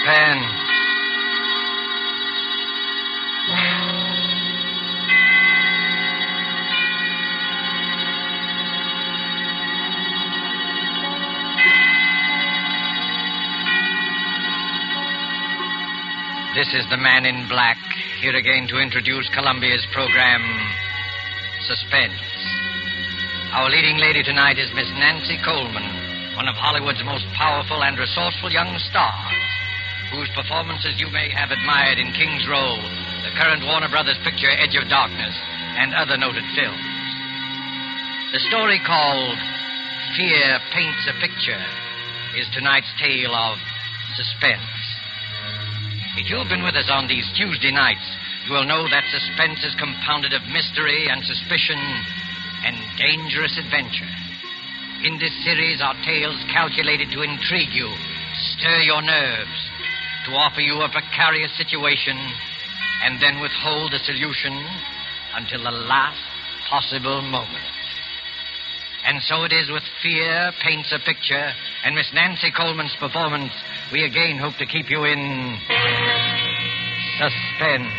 Suspense. This is the Man in Black, here again to introduce Columbia's program, Suspense. Our leading lady tonight is Miss Nancy Coleman, one of Hollywood's most powerful and resourceful young stars, whose performances you may have admired in King's Row, the current Warner Brothers picture Edge of Darkness, and other noted films. The story called Fear Paints a Picture is tonight's tale of suspense. If you've been with us on these Tuesday nights, you will know that suspense is compounded of mystery and suspicion and dangerous adventure. In this series are tales calculated to intrigue you, stir your nerves, to offer you a precarious situation, and then withhold the solution until the last possible moment. And so it is with Fear Paints a Picture and Miss Nancy Coleman's performance, we again hope to keep you in suspense.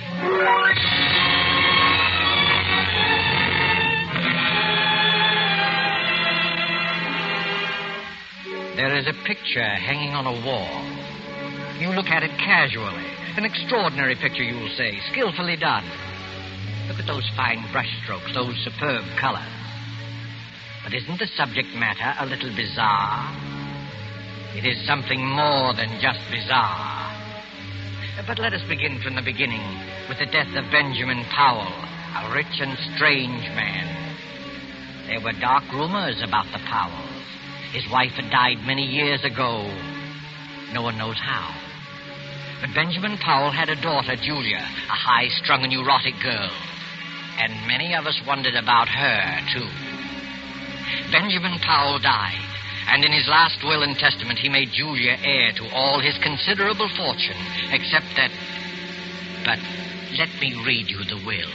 There is a picture hanging on a wall. You look at it casually. An extraordinary picture, you will say, skillfully done. Look at those fine brushstrokes, those superb colors. But isn't the subject matter a little bizarre? It is something more than just bizarre. But let us begin from the beginning with the death of Benjamin Powell, a rich and strange man. There were dark rumors about the Powells. His wife had died many years ago. No one knows how. But Benjamin Powell had a daughter, Julia, a high-strung and neurotic girl. And many of us wondered about her, too. Benjamin Powell died, and in his last will and testament he made Julia heir to all his considerable fortune, except that... But let me read you the will.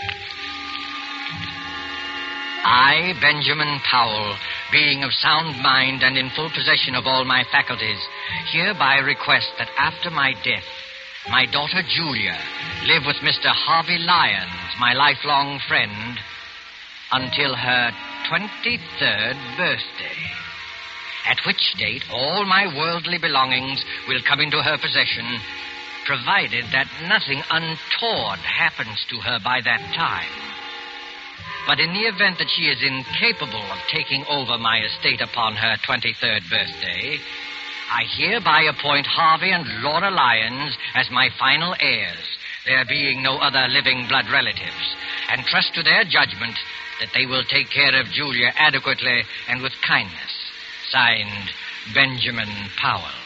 I, Benjamin Powell, being of sound mind and in full possession of all my faculties, hereby request that after my death, my daughter Julia live with Mr. Harvey Lyons, my lifelong friend, until her 23rd birthday, at which date all my worldly belongings will come into her possession, provided that nothing untoward happens to her by that time. But in the event that she is incapable of taking over my estate upon her 23rd birthday, I hereby appoint Harvey and Laura Lyons as my final heirs, there being no other living blood relatives, and trust to their judgment that they will take care of Julia adequately and with kindness. Signed, Benjamin Powell.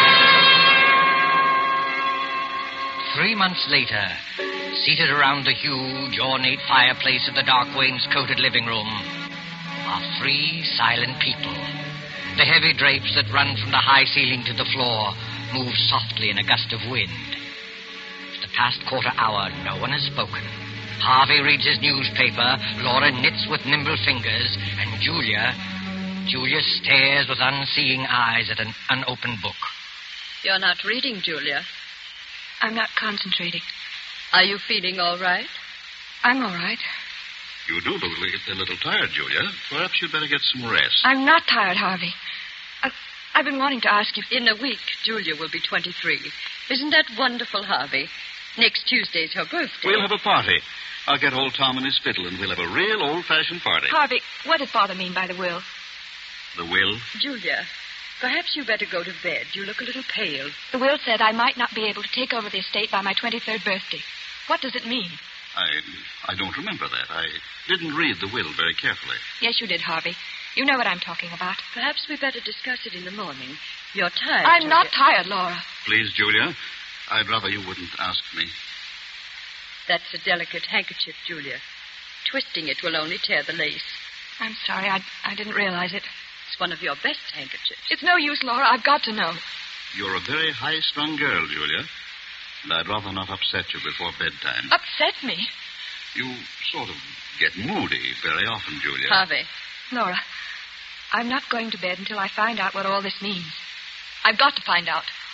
3 months later, seated around the huge, ornate fireplace of the dark wainscoted living room, are 3 silent people. The heavy drapes that run from the high ceiling to the floor move softly in a gust of wind. For the past quarter hour, no one has spoken. Harvey reads his newspaper, Laura knits with nimble fingers, and Julia stares with unseeing eyes at an unopened book. You're not reading, Julia. I'm not concentrating. Are you feeling all right? I'm all right. You do look a little tired, Julia. Perhaps you'd better get some rest. I'm not tired, Harvey. I've been wanting to ask you... In a week, Julia will be 23. Isn't that wonderful, Harvey? Next Tuesday's her birthday. We'll have a party. I'll get old Tom and his fiddle, and we'll have a real old-fashioned party. Harvey, what did Father mean by the will? The will? Julia, perhaps you better go to bed. You look a little pale. The will said I might not be able to take over the estate by my 23rd birthday. What does it mean? I don't remember that. I didn't read the will very carefully. Yes, you did, Harvey. You know what I'm talking about. Perhaps we better discuss it in the morning. You're tired. I'm not tired, Laura. Please, Julia, I'd rather you wouldn't ask me. That's a delicate handkerchief, Julia. Twisting it will only tear the lace. I'm sorry. I didn't realize it. It's one of your best handkerchiefs. It's no use, Laura. I've got to know. You're a very high-strung girl, Julia. And I'd rather not upset you before bedtime. Upset me? You sort of get moody very often, Julia. Harvey. Laura, I'm not going to bed until I find out what all this means. I've got to find out.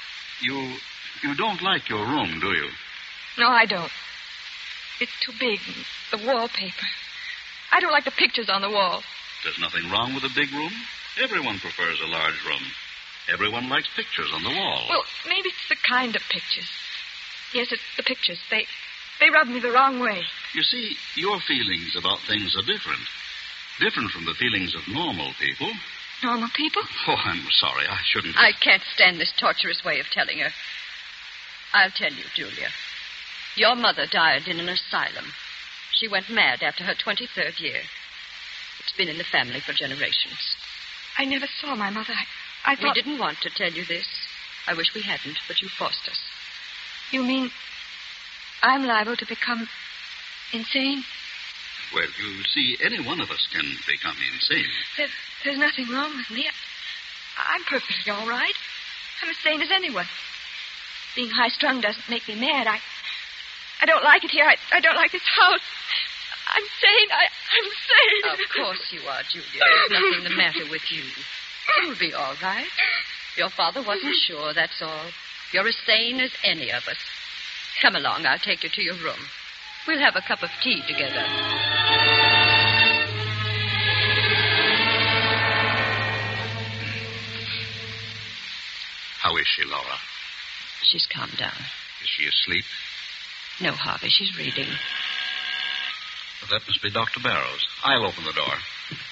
You don't like your room, do you? No, I don't. It's too big. The wallpaper. I don't like the pictures on the wall. There's nothing wrong with a big room. Everyone prefers a large room. Everyone likes pictures on the wall. Well, maybe it's the kind of pictures. Yes, it's the pictures. They rub me the wrong way. You see, your feelings about things are different. Different from the feelings of normal people. Normal people? Oh, I'm sorry. I shouldn't. I can't stand this torturous way of telling her. I'll tell you, Julia. Your mother died in an asylum. She went mad after her 23rd year. It's been in the family for generations. I never saw my mother. I thought... We didn't want to tell you this. I wish we hadn't, but you forced us. You mean I'm liable to become insane? Well, you see, any one of us can become insane. There's nothing wrong with me. I'm perfectly all right. I'm as sane as anyone. Being high-strung doesn't make me mad. I don't like it here. I don't like this house. I'm sane. I'm sane. Of course you are, Julia. There's nothing the matter with you. You'll be all right. Your father wasn't sure, that's all. You're as sane as any of us. Come along. I'll take you to your room. We'll have a cup of tea together. How is she, Laura? She's calmed down. Is she asleep? No, Harvey, she's reading. Well, that must be Dr. Barrows. I'll open the door.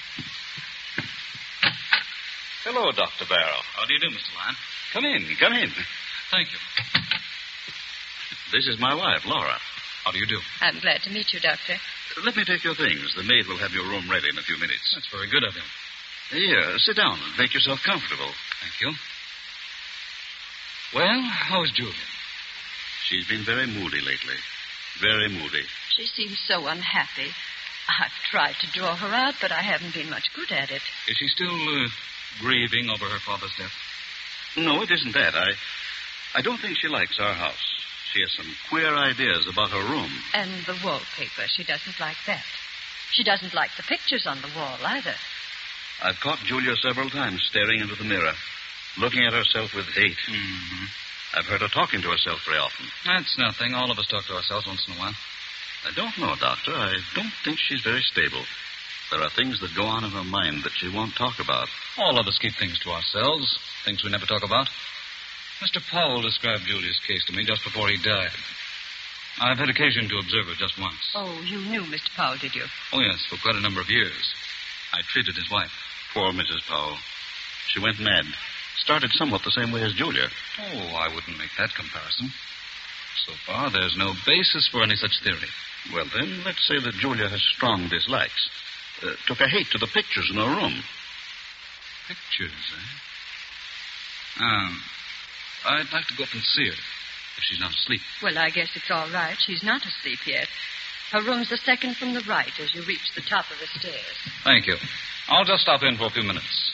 Hello, Dr. Barrow. How do you do, Mr. Lyon? Come in, come in. Thank you. This is my wife, Laura. How do you do? I'm glad to meet you, Doctor. Let me take your things. The maid will have your room ready in a few minutes. That's very good of him. Here, sit down and make yourself comfortable. Thank you. Well, how's Julia? She's been very moody lately. Very moody. She seems so unhappy. I've tried to draw her out, but I haven't been much good at it. Is she still grieving over her father's death? No, it isn't that. I don't think she likes our house. She has some queer ideas about her room. And the wallpaper. She doesn't like that. She doesn't like the pictures on the wall either. I've caught Julia several times staring into the mirror, looking at herself with hate. Mm-hmm. I've heard her talking to herself very often. That's nothing. All of us talk to ourselves once in a while. I don't know, Doctor. I don't think she's very stable. There are things that go on in her mind that she won't talk about. All of us keep things to ourselves, things we never talk about. Mr. Powell described Julia's case to me just before he died. I've had occasion to observe her just once. Oh, you knew Mr. Powell, did you? Oh, yes, for quite a number of years. I treated his wife. Poor Mrs. Powell. She went mad. Started somewhat the same way as Julia. Oh, I wouldn't make that comparison. So far, there's no basis for any such theory. Well, then, let's say that Julia has strong dislikes. Took a hate to the pictures in her room. Pictures, eh? I'd like to go up and see her, if she's not asleep. Well, I guess it's all right. She's not asleep yet. Her room's the second from the right as you reach the top of the stairs. Thank you. I'll just stop in for a few minutes.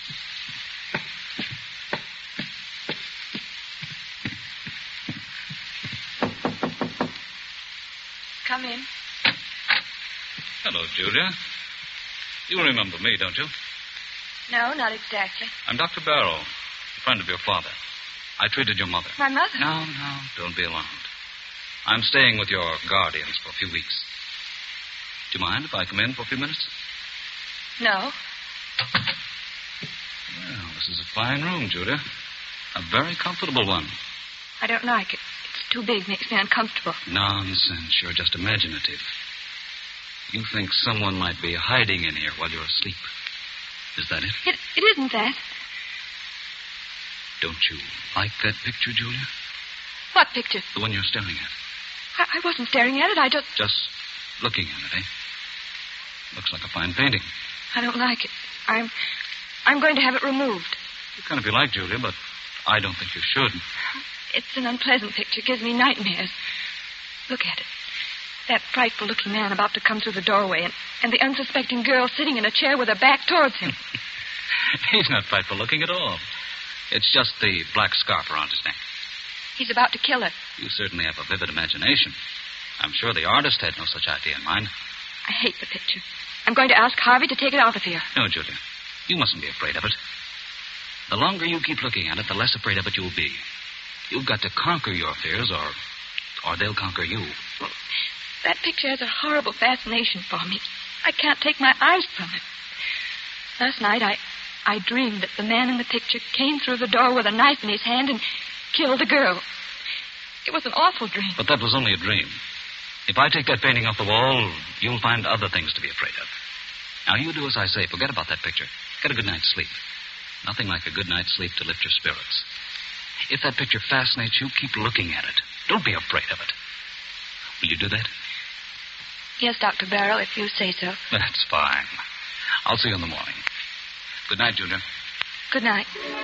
Come in. Hello, Julia. You remember me, don't you? No, not exactly. I'm Dr. Barrow, a friend of your father. I treated your mother. My mother? No, don't be alarmed. I'm staying with your guardians for a few weeks. Do you mind if I come in for a few minutes? No. Well, this is a fine room, Julia. A very comfortable one. I don't like it. It's too big, makes me uncomfortable. Nonsense. You're just imaginative. You think someone might be hiding in here while you're asleep. Is that it? It isn't that. Don't you like that picture, Julia? What picture? The one you're staring at. I wasn't staring at it. Just looking at it, eh? Looks like a fine painting. I don't like it. I'm going to have it removed. You can if you like, Julia, but I don't think you should. It's an unpleasant picture. It gives me nightmares. Look at it. That frightful-looking man about to come through the doorway, and the unsuspecting girl sitting in a chair with her back towards him. He's not frightful-looking at all. It's just the black scarf around his neck. He's about to kill her. You certainly have a vivid imagination. I'm sure the artist had no such idea in mind. I hate the picture. I'm going to ask Harvey to take it out of here. No, Julia. You mustn't be afraid of it. The longer you keep looking at it, the less afraid of it you'll be. You've got to conquer your fears, or they'll conquer you. That picture has a horrible fascination for me. I can't take my eyes from it. Last night, I dreamed that the man in the picture came through the door with a knife in his hand and killed a girl. It was an awful dream. But that was only a dream. If I take that painting off the wall, you'll find other things to be afraid of. Now, you do as I say. Forget about that picture. Get a good night's sleep. Nothing like a good night's sleep to lift your spirits. If that picture fascinates you, keep looking at it. Don't be afraid of it. Will you do that? Yes, Dr. Barrow, if you say so. That's fine. I'll see you in the morning. Good night, Julia. Good night.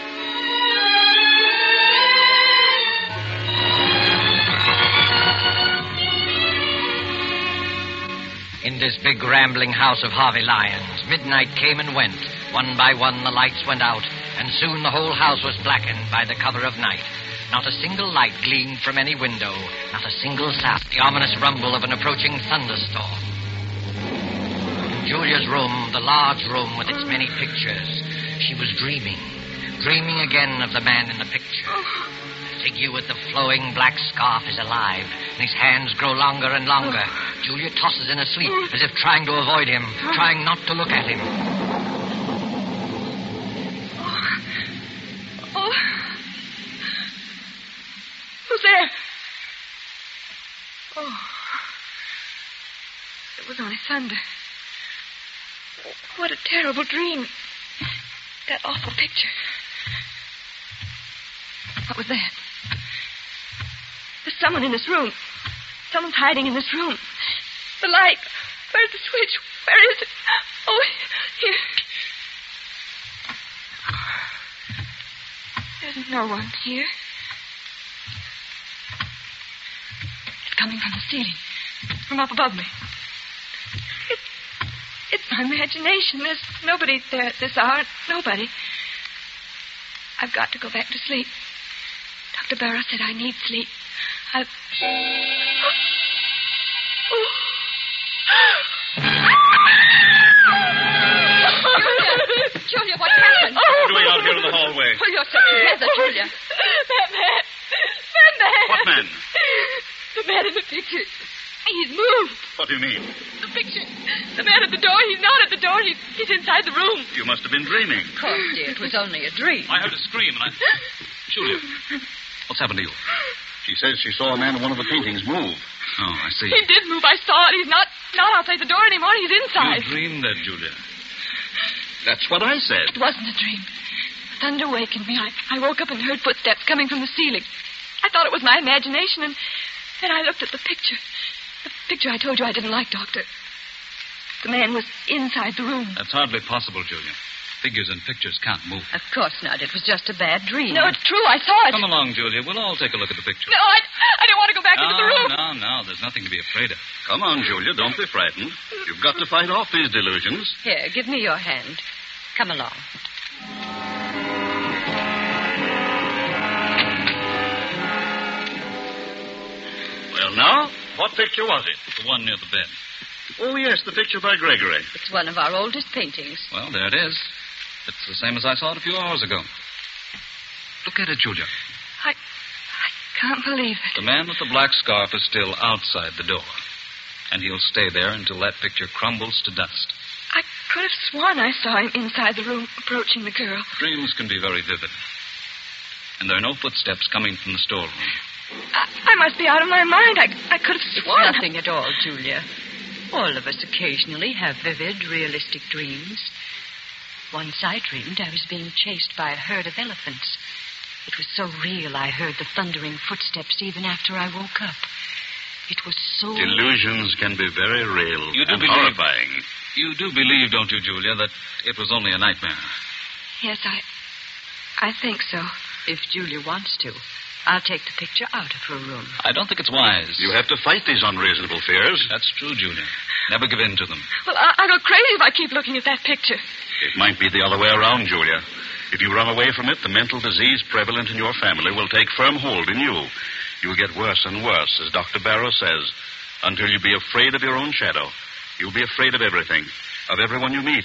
In this big rambling house of Harvey Lyons, midnight came and went. One by one the lights went out, and soon the whole house was blackened by the cover of night. Not a single light gleamed from any window, not a single sound. The ominous rumble of an approaching thunderstorm. In Julia's room, the large room with its many pictures, she was dreaming again of the man in the picture. The figure with the flowing black scarf is alive, and his hands grow longer and longer. Julia tosses in her sleep, as if trying to avoid him, trying not to look at him. Oh. Who's there? Oh. It was only thunder. What a terrible dream. That awful picture. What was that? There's someone in this room. Someone's hiding in this room. The light. Where's the switch? Where is it? Oh, here. There's no one here. It's coming from the ceiling. From up above me. It's my imagination. There's nobody there at this hour. Nobody. I've got to go back to sleep. Dr. Barrow said I need sleep. Oh. Julia, what happened? What are you doing out here in the hallway? Pull yourself together, Julia. That man. What man? The man in the picture. He's moved. What do you mean? The picture. The man at the door. He's not at the door. He's inside the room. You must have been dreaming. Of course, dear. It was only a dream. I heard a scream, and Julia, what's happened to you? She says she saw a man in one of the paintings move. Oh, I see. He did move. I saw it. He's not outside the door anymore. He's inside. You dreamed that, Julia. That's what I said. It wasn't a dream. Thunder wakened me. I woke up and heard footsteps coming from the ceiling. I thought it was my imagination, and then I looked at the picture. The picture I told you I didn't like, Doctor. The man was inside the room. That's hardly possible, Julia. Figures and pictures can't move. Of course not. It was just a bad dream. No, it's true. I saw it. Come along, Julia. We'll all take a look at the picture. No, I don't want to go back into the room. No. There's nothing to be afraid of. Come on, Julia. Don't be frightened. You've got to fight off these delusions. Here, give me your hand. Come along. Well, now, what picture was it? The one near the bed. Oh, yes, the picture by Gregory. It's one of our oldest paintings. Well, there it is. It's the same as I saw it a few hours ago. Look at it, Julia. I can't believe it. The man with the black scarf is still outside the door. And he'll stay there until that picture crumbles to dust. I could have sworn I saw him inside the room approaching the girl. Dreams can be very vivid. And there are no footsteps coming from the storeroom. I must be out of my mind. I could have It's sworn. nothing at all, Julia. All of us occasionally have vivid, realistic dreams. Once I dreamed I was being chased by a herd of elephants. It was so real I heard the thundering footsteps even after I woke up. It was so... Delusions can be very real and horrifying. You do believe, don't you, Julia, that it was only a nightmare? Yes, I think so. If Julia wants to, I'll take the picture out of her room. I don't think it's wise. You have to fight these unreasonable fears. That's true, Julia. Never give in to them. Well, I'll go crazy if I keep looking at that picture. It might be the other way around, Julia. If you run away from it, the mental disease prevalent in your family will take firm hold in you. You'll get worse and worse, as Dr. Barrow says, until you'll be afraid of your own shadow. You'll be afraid of everything, of everyone you meet.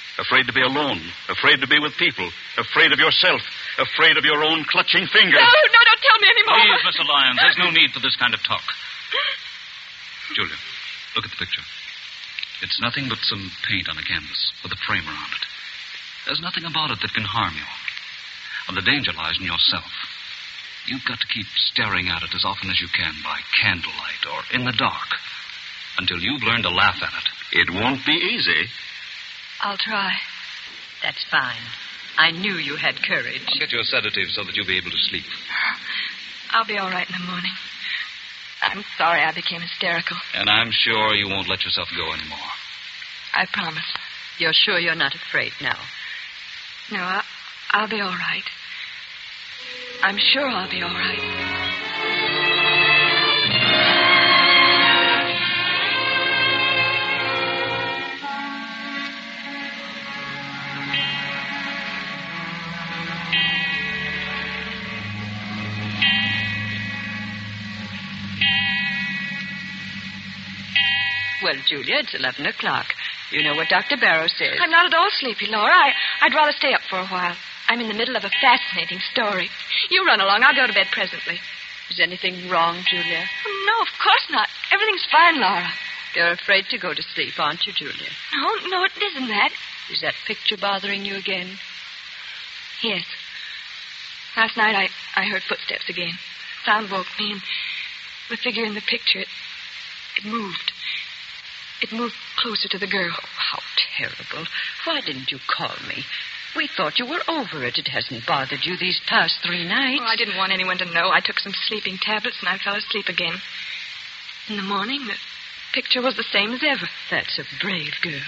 Afraid to be alone. Afraid to be with people. Afraid of yourself. Afraid of your own clutching fingers. No, don't tell me anymore. Please, Mr. Lyons, there's no need for this kind of talk. Julia, look at the picture. It's nothing but some paint on a canvas with a frame around it. There's nothing about it that can harm you. And the danger lies in yourself. You've got to keep staring at it as often as you can by candlelight or in the dark until you've learned to laugh at it. It won't be easy. I'll try. That's fine. I knew you had courage. I'll get you a sedative so that you'll be able to sleep. I'll be all right in the morning. I'm sorry I became hysterical. And I'm sure you won't let yourself go anymore. I promise. You're sure you're not afraid now? No, I'll be all right. I'm sure I'll be all right. Well, Julia, it's 11 o'clock. You know what Dr. Barrow says. I'm not at all sleepy, Laura. I'd rather stay up for a while. I'm in the middle of a fascinating story. You run along. I'll go to bed presently. Is anything wrong, Julia? Oh, no, of course not. Everything's fine, Laura. You're afraid to go to sleep, aren't you, Julia? No, it isn't that. Is that picture bothering you again? Yes. Last night I heard footsteps again. Sound woke me, and the figure in the picture, it moved. It moved closer to the girl. Oh, how terrible. Why didn't you call me? We thought you were over it. It hasn't bothered you these past 3 nights. Oh, I didn't want anyone to know. I took some sleeping tablets, and I fell asleep again. In the morning, the picture was the same as ever. That's a brave girl.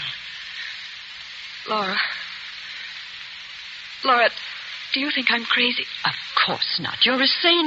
Laura, do you think I'm crazy? Of course not. You're as sane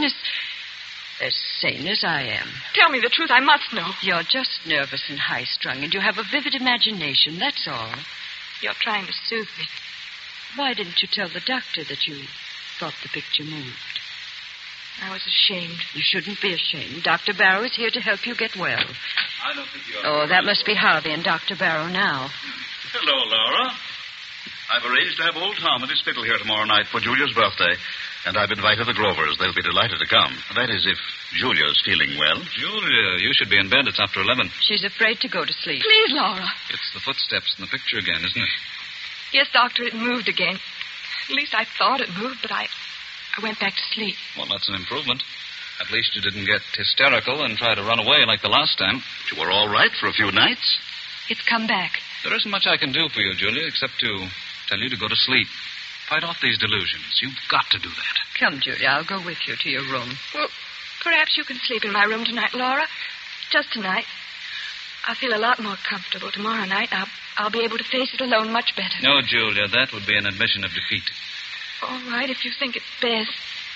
as I am. Tell me the truth. I must know. You're just nervous and high-strung, and you have a vivid imagination, that's all. You're trying to soothe me. Why didn't you tell the doctor that you thought the picture moved? I was ashamed. You shouldn't be ashamed. Dr. Barrow is here to help you get well. I don't think you Oh, that must be Harvey and Dr. Barrow now. Hello, Laura. I've arranged to have old Tom at his fiddle here tomorrow night for Julia's birthday. And I've invited the Grovers. They'll be delighted to come. That is, if Julia's feeling well. Julia, you should be in bed. It's after 11. She's afraid to go to sleep. Please, Laura. It's the footsteps in the picture again, isn't it? Yes, Doctor, it moved again. At least I thought it moved, but I went back to sleep. Well, that's an improvement. At least you didn't get hysterical and try to run away like the last time. You were all right for a few nights. It's come back. There isn't much I can do for you, Julia, except to tell you to go to sleep. Fight off these delusions. You've got to do that. Come, Julia, I'll go with you to your room. Well, perhaps you can sleep in my room tonight, Laura. Just tonight. I'll feel a lot more comfortable tomorrow night. I'll be able to face it alone much better. No, Julia, that would be an admission of defeat. All right, if you think it's best.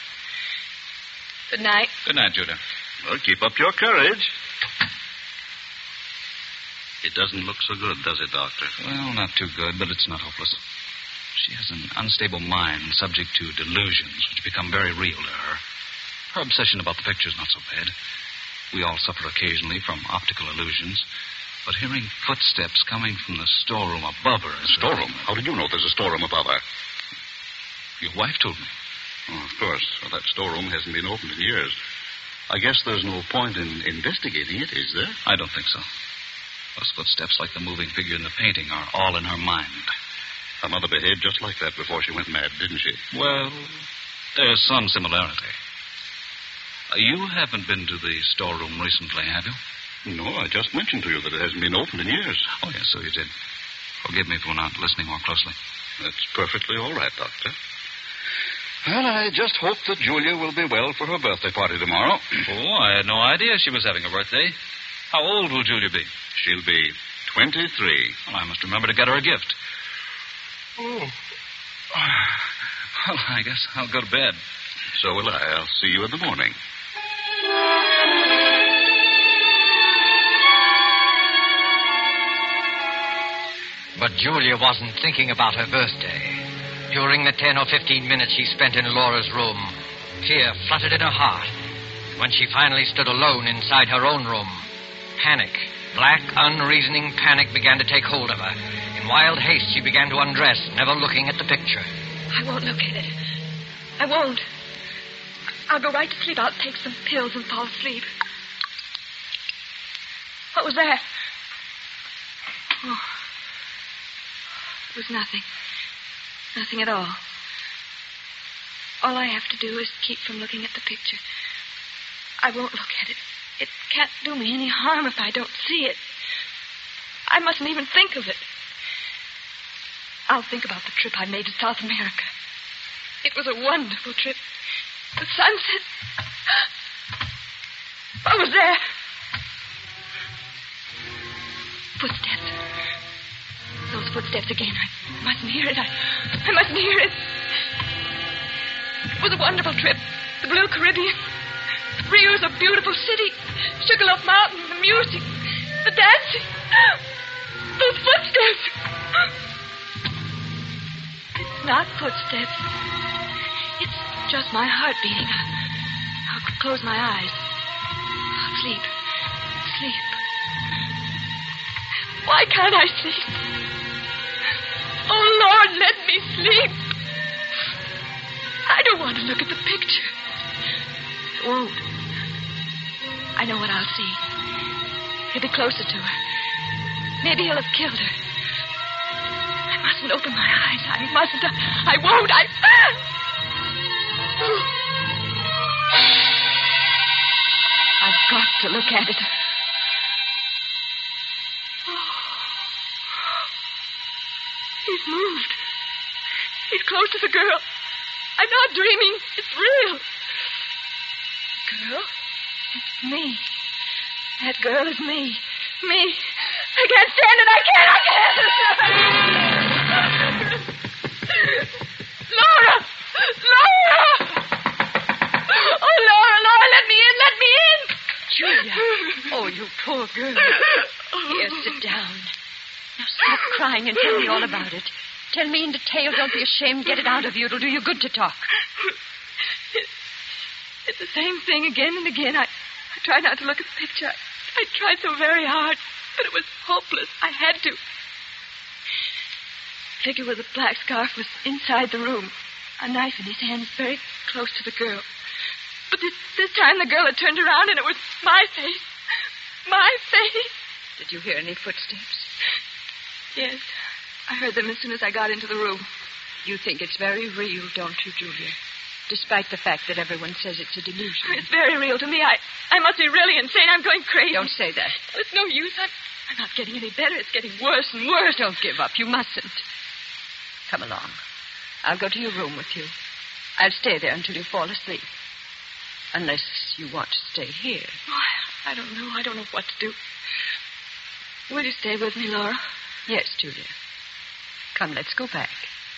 Good night. Good night, Julia. Well, keep up your courage. It doesn't look so good, does it, Doctor? Well, not too good, but it's not hopeless. She has an unstable mind subject to delusions which become very real to her. Her obsession about the picture's not so bad. We all suffer occasionally from optical illusions. But hearing footsteps coming from the storeroom above her is... Storeroom? How did you know there's a storeroom above her? Your wife told me. Oh, of course. Well, that storeroom hasn't been opened in years. I guess there's no point in investigating it, is there? I don't think so. Those footsteps, like the moving figure in the painting, are all in her mind. Her mother behaved just like that before she went mad, didn't she? Well, there's some similarity. You haven't been to the storeroom recently, have you? No, I just mentioned to you that it hasn't been opened in years. Oh, yes, so you did. Forgive me for not listening more closely. That's perfectly all right, Doctor. Well, I just hope that Julia will be well for her birthday party tomorrow. Oh, I had no idea she was having a birthday. How old will Julia be? She'll be 23. Well, I must remember to get her a gift. Oh. Well, I guess I'll go to bed. So will I. I'll see you in the morning. But Julia wasn't thinking about her birthday. During the 10 or 15 minutes she spent in Laura's room, fear fluttered in her heart. When she finally stood alone inside her own room, panic, black, unreasoning panic began to take hold of her. In wild haste, she began to undress, never looking at the picture. I won't look at it. I won't. I'll go right to sleep. I'll take some pills and fall asleep. What was that? Oh. It was nothing. Nothing at all. All I have to do is keep from looking at the picture. I won't look at it. It can't do me any harm if I don't see it. I mustn't even think of it. I'll think about the trip I made to South America. It was a wonderful trip. The sunset. What was that? Footsteps. Those footsteps again. I mustn't hear it. I mustn't hear it. It was a wonderful trip. The Blue Caribbean. Rio's a beautiful city. Sugarloaf Mountain, the music, the dancing. Those footsteps. It's not footsteps. It's just my heart beating. I'll close my eyes. I'll sleep. Sleep. Why can't I sleep? Oh, Lord, let me sleep. I don't want to look at the picture. I won't. I know what I'll see. He'll be closer to her. Maybe he'll have killed her. I mustn't open my eyes. I mustn't. I won't. I've got to look at it. He's moved. He's close to the girl. I'm not dreaming. It's real. Girl? It's me. That girl is me. Me. I can't stand it. I can't. Laura! Laura! Oh, Laura, let me in. Let me in. Julia. Oh, you poor girl. Here, sit down. Now stop crying and tell me all about it. Tell me in detail. Don't be ashamed. Get it out of you. It'll do you good to talk. It's the same thing again and again. I tried not to look at the picture. I tried so very hard, but it was hopeless. I had to. The figure with the black scarf was inside the room, a knife in his hands, very close to the girl. But this time the girl had turned around, and it was my face. My face. Did you hear any footsteps? Yes. I heard them as soon as I got into the room. You think it's very real, don't you, Julia? Despite the fact that everyone says it's a delusion. It's very real to me. I must be really insane. I'm going crazy. Don't say that. It's no use. I'm not getting any better. It's getting worse and worse. Don't give up. You mustn't. Come along. I'll go to your room with you. I'll stay there until you fall asleep. Unless you want to stay here. Oh, I don't know. I don't know what to do. Will you stay with me, Laura? Yes, Julia. Come, let's go back.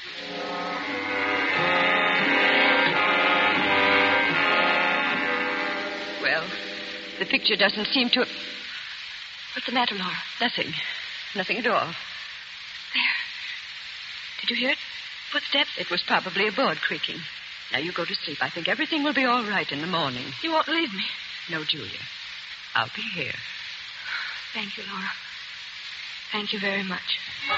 Well, the picture doesn't seem to... What's the matter, Laura? Nothing. Nothing at all. There. Did you hear it? Footsteps? It was probably a board creaking. Now you go to sleep. I think everything will be all right in the morning. You won't leave me? No, Julia. I'll be here. Thank you, Laura. Thank you very much.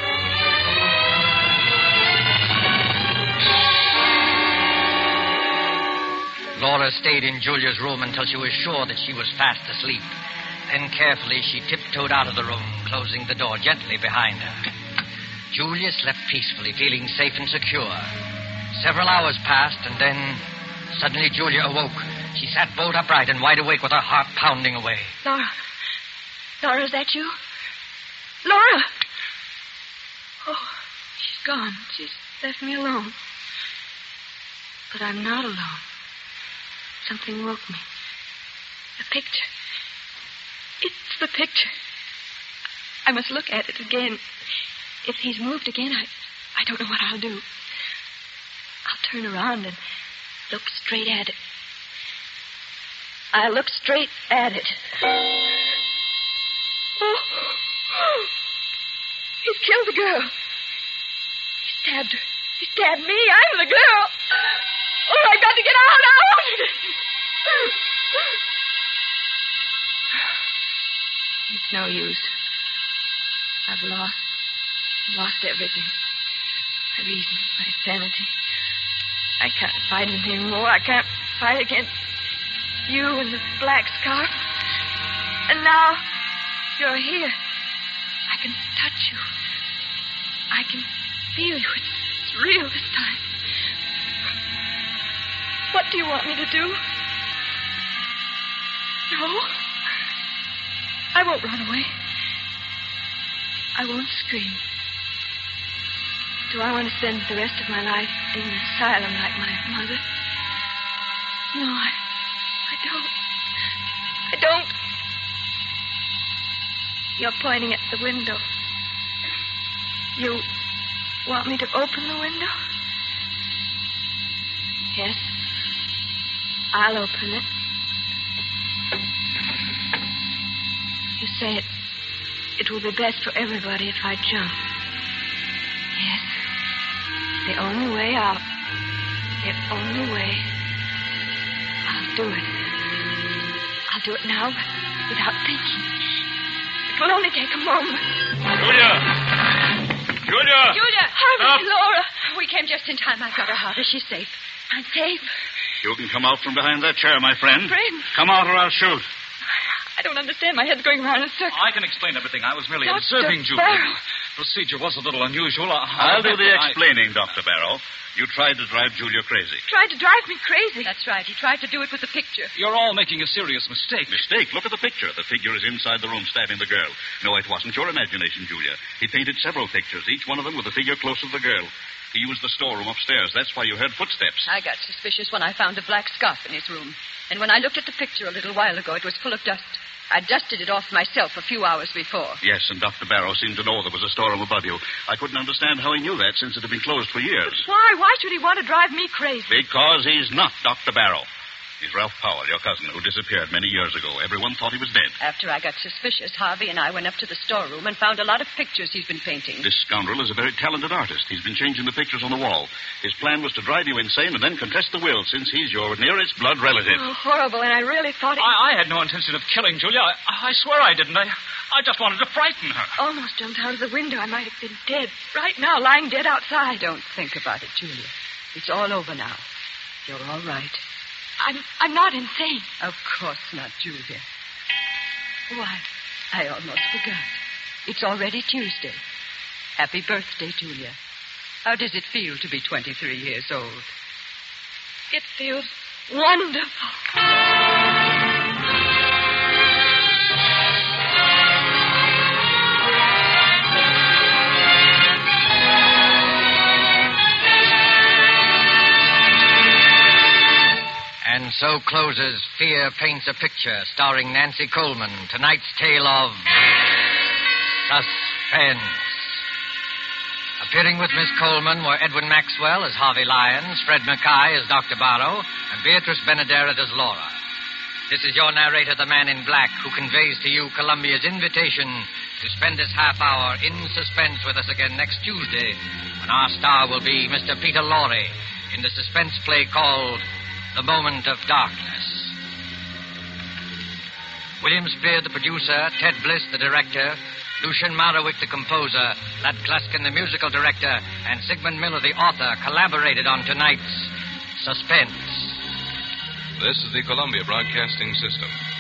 Laura stayed in Julia's room until she was sure that she was fast asleep. Then carefully she tiptoed out of the room, closing the door gently behind her. Julia slept peacefully, feeling safe and secure. Several hours passed, and then suddenly Julia awoke. She sat bolt upright and wide awake with her heart pounding away. Laura. Laura, is that you? Laura! Oh, she's gone. She's left me alone. But I'm not alone. Something woke me. The picture. It's the picture. I must look at it again. If he's moved again, I don't know what I'll do. I'll turn around and look straight at it. I'll look straight at it. Oh. He's killed the girl. He stabbed her. He stabbed me. I'm the girl. Oh, I've got to get out. It's no use. I've lost. lost everything. My reason, my sanity. I can't fight him anymore. I can't fight against you and the black scarf. And now you're here. I can touch you. I can feel you. It's real this time. What do you want me to do? No. I won't run away. I won't scream. Do I want to spend the rest of my life in an asylum like my mother? No, I don't. I don't. You're pointing at the window. You want me to open the window? Yes. I'll open it. You say it will be best for everybody if I jump. Yes. The only way out. The only way. I'll do it. I'll do it now without thinking. It will only take a moment. Julia! Harvey, Laura. We came just in time. I've got her, Harvey. She's safe. I'm safe. You can come out from behind that chair, my friend. Friend? Come out or I'll shoot. I don't understand. My head's going around in a circle. I can explain everything. I was merely Dr. observing Julia. Barrow. Procedure was a little unusual. I'll do the explaining, Dr. Barrow. You tried to drive Julia crazy. Tried to drive me crazy. That's right. He tried to do it with the picture. You're all making a serious mistake. Mistake? Look at the picture. The figure is inside the room stabbing the girl. No, it wasn't your imagination, Julia. He painted several pictures, each one of them with the figure close to the girl. He used the storeroom upstairs. That's why you heard footsteps. I got suspicious when I found a black scarf in his room. And when I looked at the picture a little while ago, it was full of dust. I dusted it off myself a few hours before. Yes, and Dr. Barrow seemed to know there was a storeroom above you. I couldn't understand how he knew that since it had been closed for years. Why? Why should he want to drive me crazy? Because he's not Dr. Barrow. He's Ralph Powell, your cousin, who disappeared many years ago. Everyone thought he was dead. After I got suspicious, Harvey and I went up to the storeroom and found a lot of pictures he's been painting. This scoundrel is a very talented artist. He's been changing the pictures on the wall. His plan was to drive you insane and then contest the will, since he's your nearest blood relative. Oh, horrible, and I really thought it... I had no intention of killing Julia. I swear I didn't. I just wanted to frighten her. Almost jumped out of the window. I might have been dead. Right now, lying dead outside. Don't think about it, Julia. It's all over now. You're all right. I'm not insane. Of course not, Julia. Why, I almost forgot. It's already Tuesday. Happy birthday, Julia. How does it feel to be 23 years old? It feels wonderful. And so closes Fear Paints a Picture, starring Nancy Coleman. Tonight's tale of suspense. Appearing with Miss Coleman were Edwin Maxwell as Harvey Lyons, Fred Mackay as Dr. Barrow, and Beatrice Benaderet as Laura. This is your narrator, the Man in Black, who conveys to you Columbia's invitation to spend this half hour in suspense with us again next Tuesday, when our star will be Mr. Peter Lorre in the suspense play called The Moment of Darkness. William Spear, the producer, Ted Bliss, the director, Lucien Morawick, the composer, Lad Gluskin, the musical director, and Sigmund Miller, the author, collaborated on tonight's Suspense. This is the Columbia Broadcasting System.